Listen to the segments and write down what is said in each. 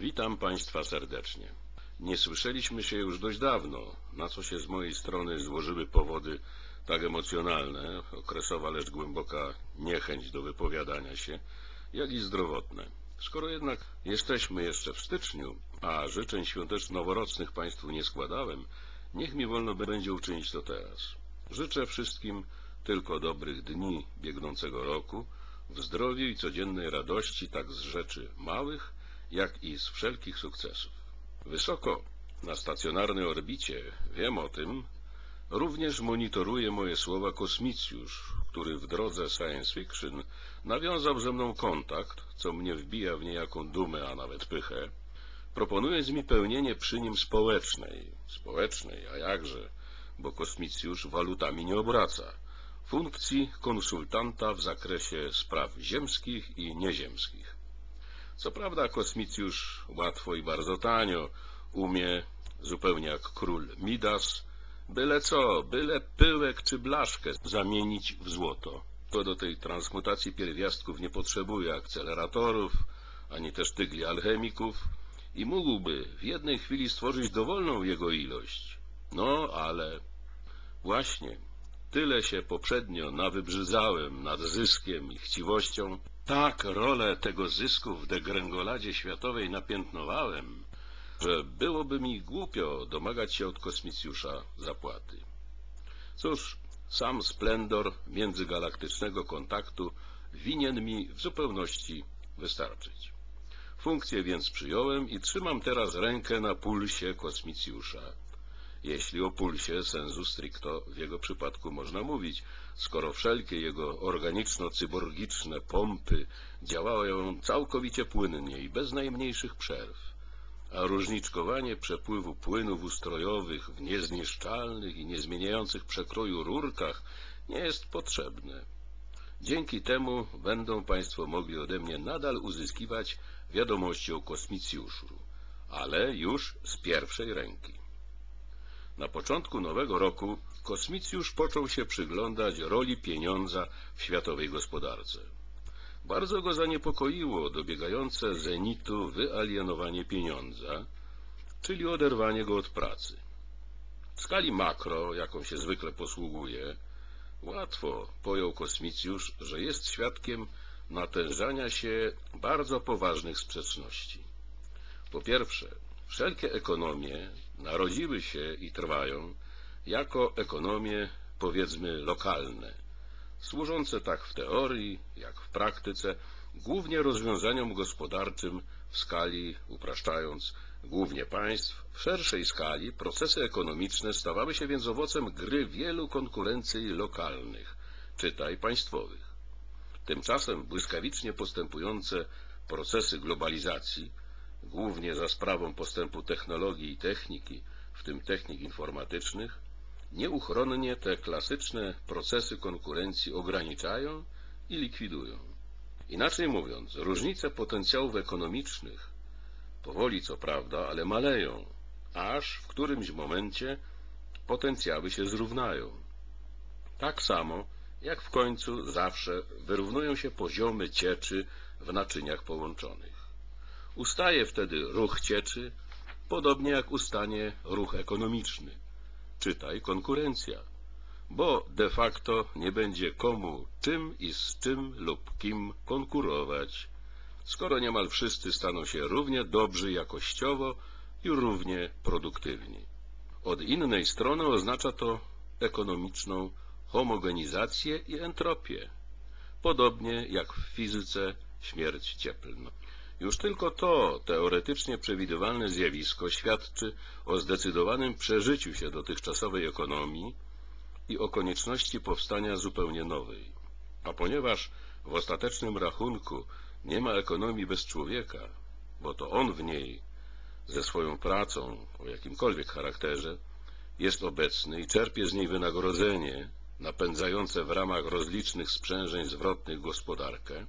Witam Państwa serdecznie. Nie słyszeliśmy się już dość dawno, na co się z mojej strony złożyły powody tak emocjonalne, okresowa lecz głęboka niechęć do wypowiadania się, jak i zdrowotne. Skoro jednak jesteśmy jeszcze w styczniu, a życzeń świąteczno-noworocznych Państwu nie składałem, niech mi wolno będzie uczynić to teraz. Życzę wszystkim tylko dobrych dni biegnącego roku, w zdrowiu i codziennej radości tak z rzeczy małych, jak i z wszelkich sukcesów. Wysoko, na stacjonarnej orbicie, wiem o tym, również monitoruje moje słowa kosmicjusz, który w drodze science fiction nawiązał ze mną kontakt, co mnie wbija w niejaką dumę, a nawet pychę, proponując mi pełnienie przy nim społecznej, a jakże, bo kosmicjusz walutami nie obraca, funkcji konsultanta w zakresie spraw ziemskich i nieziemskich. Co prawda kosmicjusz łatwo i bardzo tanio umie, zupełnie jak król Midas, byle co, byle pyłek czy blaszkę zamienić w złoto. To do tej transmutacji pierwiastków nie potrzebuje akceleratorów, ani też tygli alchemików i mógłby w jednej chwili stworzyć dowolną jego ilość. No, ale właśnie tyle się poprzednio nawybrzydzałem nad zyskiem i chciwością, tak rolę tego zysku w degrengoladzie światowej napiętnowałem, że byłoby mi głupio domagać się od kosmicjusza zapłaty. Cóż, sam splendor międzygalaktycznego kontaktu winien mi w zupełności wystarczyć. Funkcję więc przyjąłem i trzymam teraz rękę na pulsie kosmicjusza. Jeśli o pulsie sensu stricto w jego przypadku można mówić, skoro wszelkie jego organiczno-cyborgiczne pompy działają całkowicie płynnie i bez najmniejszych przerw, a różniczkowanie przepływu płynów ustrojowych w niezniszczalnych i niezmieniających przekroju rurkach nie jest potrzebne. Dzięki temu będą Państwo mogli ode mnie nadal uzyskiwać wiadomości o kosmicjuszu, ale już z pierwszej ręki. Na początku nowego roku kosmicjusz począł się przyglądać roli pieniądza w światowej gospodarce. Bardzo go zaniepokoiło dobiegające zenitu wyalienowanie pieniądza, czyli oderwanie go od pracy. W skali makro, jaką się zwykle posługuje, łatwo pojął kosmicjusz, że jest świadkiem natężania się bardzo poważnych sprzeczności. Po pierwsze, wszelkie ekonomie narodziły się i trwają jako ekonomie, powiedzmy, lokalne, służące tak w teorii, jak w praktyce, głównie rozwiązaniom gospodarczym w skali, upraszczając, głównie państw. W szerszej skali procesy ekonomiczne stawały się więc owocem gry wielu konkurencji lokalnych, czytaj państwowych. Tymczasem błyskawicznie postępujące procesy globalizacji, głównie za sprawą postępu technologii i techniki, w tym technik informatycznych, nieuchronnie te klasyczne procesy konkurencji ograniczają i likwidują. Inaczej mówiąc, różnice potencjałów ekonomicznych powoli co prawda, ale maleją, aż w którymś momencie potencjały się zrównają. Tak samo jak w końcu zawsze wyrównują się poziomy cieczy w naczyniach połączonych. Ustaje wtedy ruch cieczy, podobnie jak ustanie ruch ekonomiczny, czytaj konkurencja, bo de facto nie będzie komu czym i z czym lub kim konkurować, skoro niemal wszyscy staną się równie dobrzy jakościowo i równie produktywni. Od innej strony oznacza to ekonomiczną homogenizację i entropię, podobnie jak w fizyce śmierć cieplna. Już tylko to teoretycznie przewidywalne zjawisko świadczy o zdecydowanym przeżyciu się dotychczasowej ekonomii i o konieczności powstania zupełnie nowej. A ponieważ w ostatecznym rachunku nie ma ekonomii bez człowieka, bo to on w niej ze swoją pracą o jakimkolwiek charakterze jest obecny i czerpie z niej wynagrodzenie napędzające w ramach rozlicznych sprzężeń zwrotnych gospodarkę,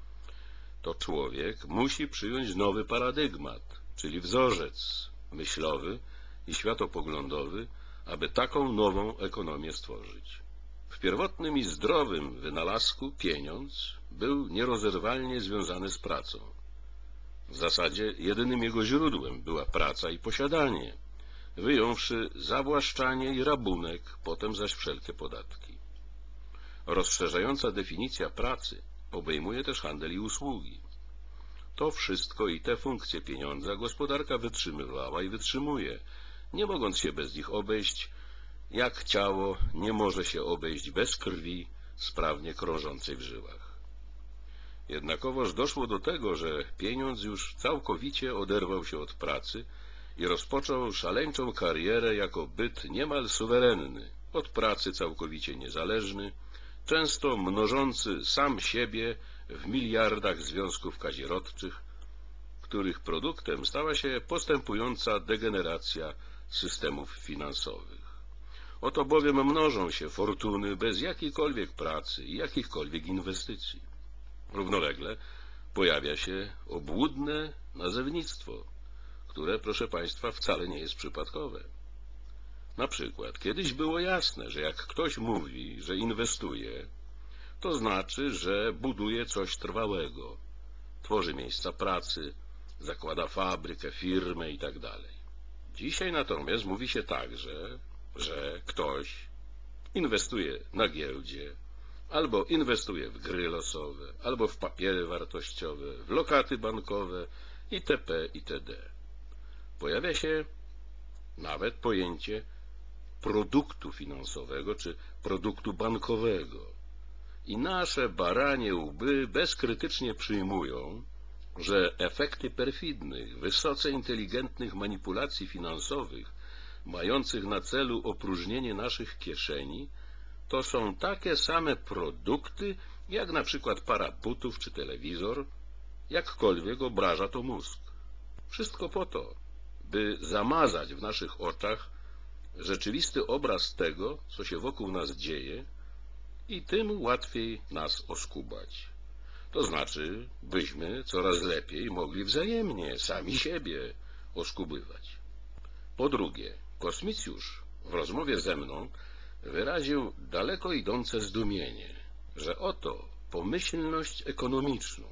to człowiek musi przyjąć nowy paradygmat, czyli wzorzec myślowy i światopoglądowy, aby taką nową ekonomię stworzyć. W pierwotnym i zdrowym wynalazku pieniądz był nierozerwalnie związany z pracą. W zasadzie jedynym jego źródłem była praca i posiadanie, wyjąwszy zawłaszczanie i rabunek, potem zaś wszelkie podatki. Rozszerzająca definicja pracy obejmuje też handel i usługi. To wszystko i te funkcje pieniądza gospodarka wytrzymywała i wytrzymuje, nie mogąc się bez nich obejść, jak ciało nie może się obejść bez krwi sprawnie krążącej w żyłach. Jednakowoż doszło do tego, że pieniądz już całkowicie oderwał się od pracy i rozpoczął szaleńczą karierę jako byt niemal suwerenny, od pracy całkowicie niezależny, często mnożący sam siebie w miliardach związków kazirodczych, których produktem stała się postępująca degeneracja systemów finansowych. Oto bowiem mnożą się fortuny bez jakiejkolwiek pracy i jakichkolwiek inwestycji. Równolegle pojawia się obłudne nazewnictwo, które, proszę Państwa, wcale nie jest przypadkowe. Na przykład, kiedyś było jasne, że jak ktoś mówi, że inwestuje, to znaczy, że buduje coś trwałego, tworzy miejsca pracy, zakłada fabrykę, firmę itd. Dzisiaj natomiast mówi się także, że ktoś inwestuje na giełdzie, albo inwestuje w gry losowe, albo w papiery wartościowe, w lokaty bankowe itp. itd. Pojawia się nawet pojęcie produktu finansowego czy produktu bankowego. I nasze baranie łby bezkrytycznie przyjmują, że efekty perfidnych, wysoce inteligentnych manipulacji finansowych, mających na celu opróżnienie naszych kieszeni, to są takie same produkty, jak na przykład para butów czy telewizor, jakkolwiek obraża to mózg. Wszystko po to, by zamazać w naszych oczach rzeczywisty obraz tego, co się wokół nas dzieje, i tym łatwiej nas oskubać. To znaczy, byśmy coraz lepiej mogli wzajemnie sami siebie oskubywać. Po drugie, kosmicjusz w rozmowie ze mną wyraził daleko idące zdumienie, że oto pomyślność ekonomiczną,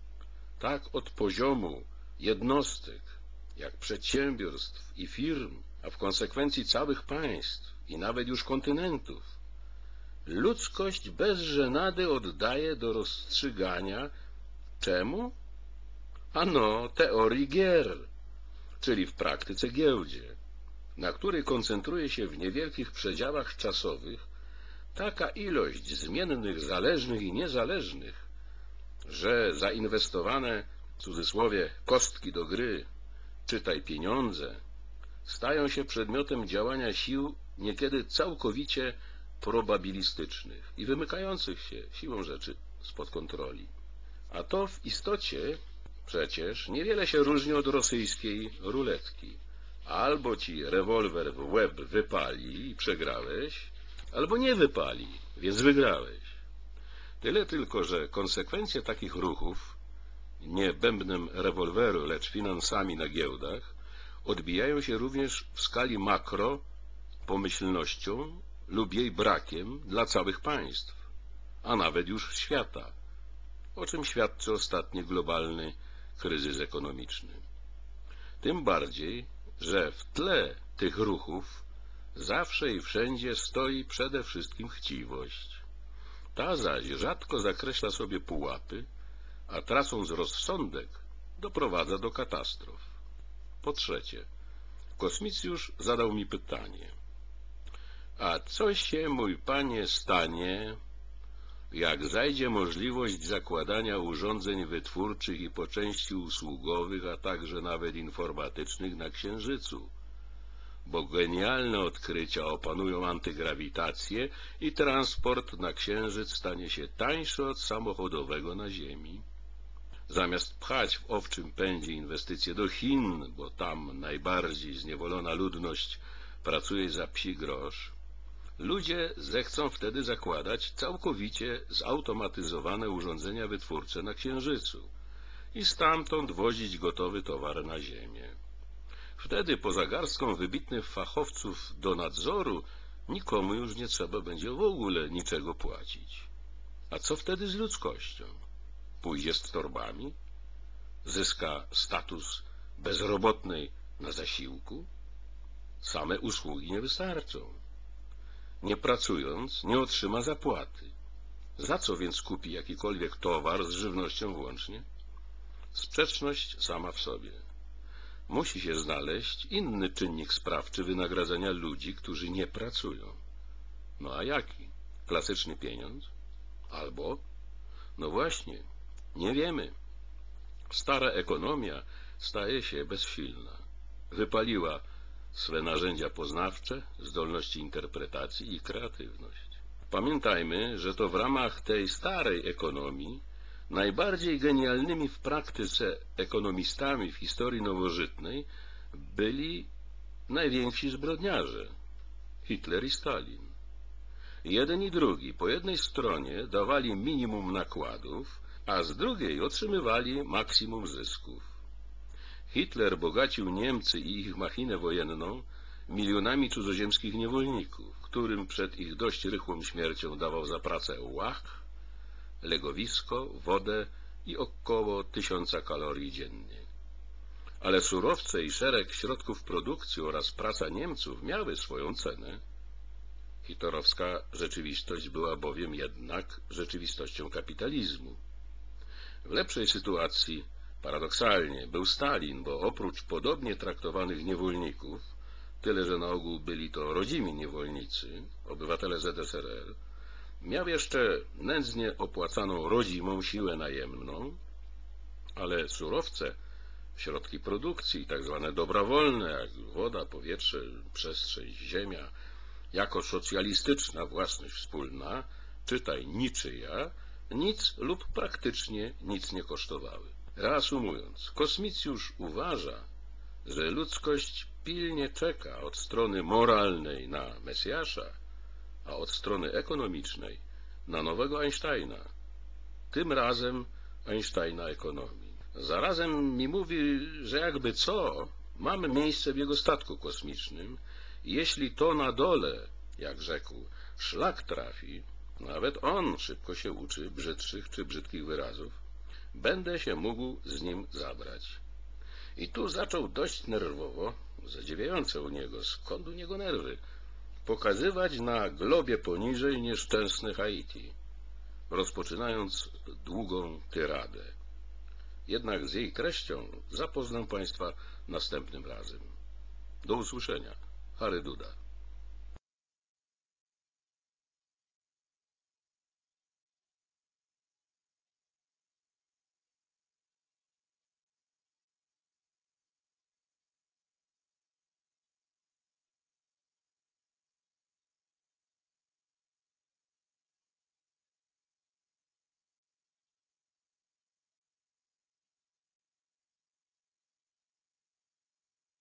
tak od poziomu jednostek, jak przedsiębiorstw i firm, a w konsekwencji całych państw i nawet już kontynentów, ludzkość bez żenady oddaje do rozstrzygania czemu? Ano teorii gier, czyli w praktyce giełdzie, na której koncentruje się w niewielkich przedziałach czasowych taka ilość zmiennych zależnych i niezależnych, że zainwestowane, w cudzysłowie, kostki do gry, czytaj pieniądze, stają się przedmiotem działania sił niekiedy całkowicie probabilistycznych i wymykających się siłą rzeczy spod kontroli. A to w istocie przecież niewiele się różni od rosyjskiej ruletki. Albo ci rewolwer w łeb wypali i przegrałeś, albo nie wypali, więc wygrałeś. Tyle tylko, że konsekwencje takich ruchów, nie bębnem rewolweru, lecz finansami na giełdach, odbijają się również w skali makro pomyślnością lub jej brakiem dla całych państw, a nawet już świata, o czym świadczy ostatni globalny kryzys ekonomiczny. Tym bardziej, że w tle tych ruchów zawsze i wszędzie stoi przede wszystkim chciwość. Ta zaś rzadko zakreśla sobie pułapy, a tracąc rozsądek doprowadza do katastrof. Po trzecie, kosmicjusz zadał mi pytanie: a co się, mój panie, stanie, jak zajdzie możliwość zakładania urządzeń wytwórczych i po części usługowych, a także nawet informatycznych na Księżycu? Bo genialne odkrycia opanują antygrawitację i transport na Księżyc stanie się tańszy od samochodowego na Ziemi. Zamiast pchać w owczym pędzie inwestycje do Chin, bo tam najbardziej zniewolona ludność pracuje za psi grosz, ludzie zechcą wtedy zakładać całkowicie zautomatyzowane urządzenia wytwórcze na Księżycu i stamtąd wozić gotowy towar na Ziemię. Wtedy poza garstką wybitnych fachowców do nadzoru nikomu już nie trzeba będzie w ogóle niczego płacić. A co wtedy z ludzkością? Pójdzie z torbami? zyska status bezrobotnej na zasiłku? Same usługi nie wystarczą. Nie pracując, nie otrzyma zapłaty. Za co więc kupi jakikolwiek towar z żywnością włącznie? Sprzeczność sama w sobie. Musi się znaleźć inny czynnik sprawczy wynagradzania ludzi, którzy nie pracują. No a jaki? Klasyczny pieniądz? Albo? No właśnie, nie wiemy. Stara ekonomia staje się bezsilna. Wypaliła swe narzędzia poznawcze, zdolności interpretacji i kreatywność. Pamiętajmy, że to w ramach tej starej ekonomii najbardziej genialnymi w praktyce ekonomistami w historii nowożytnej byli najwięksi zbrodniarze – Hitler i Stalin. Jeden i drugi po jednej stronie dawali minimum nakładów, a z drugiej otrzymywali maksimum zysków. Hitler bogacił Niemcy i ich machinę wojenną milionami cudzoziemskich niewolników, którym przed ich dość rychłą śmiercią dawał za pracę łach, legowisko, wodę i około 1000 kalorii dziennie. Ale surowce i szereg środków produkcji oraz praca Niemców miały swoją cenę. Hitlerowska rzeczywistość była bowiem jednak rzeczywistością kapitalizmu. W lepszej sytuacji, paradoksalnie, był Stalin, bo oprócz podobnie traktowanych niewolników, tyle że na ogół byli to rodzimi niewolnicy, obywatele ZSRR, miał jeszcze nędznie opłacaną rodzimą siłę najemną, ale surowce, środki produkcji, tak zwane dobra wolne, jak woda, powietrze, przestrzeń, ziemia, jako socjalistyczna własność wspólna, czytaj niczyja, nic lub praktycznie nic nie kosztowały. Reasumując, kosmicjusz uważa, że ludzkość pilnie czeka od strony moralnej na Mesjasza, a od strony ekonomicznej na nowego Einsteina, tym razem Einsteina ekonomii. Zarazem mi mówi, że jakby co, mamy miejsce w jego statku kosmicznym i jeśli to na dole, jak rzekł, szlak trafi, nawet on szybko się uczy brzydszych czy brzydkich wyrazów, będę się mógł z nim zabrać. I tu zaczął dość nerwowo, zadziwiające u niego, skąd u niego nerwy, pokazywać na globie poniżej nieszczęsne Haiti, rozpoczynając długą tyradę. Jednak z jej treścią zapoznam Państwa następnym razem. Do usłyszenia. Harry Duda.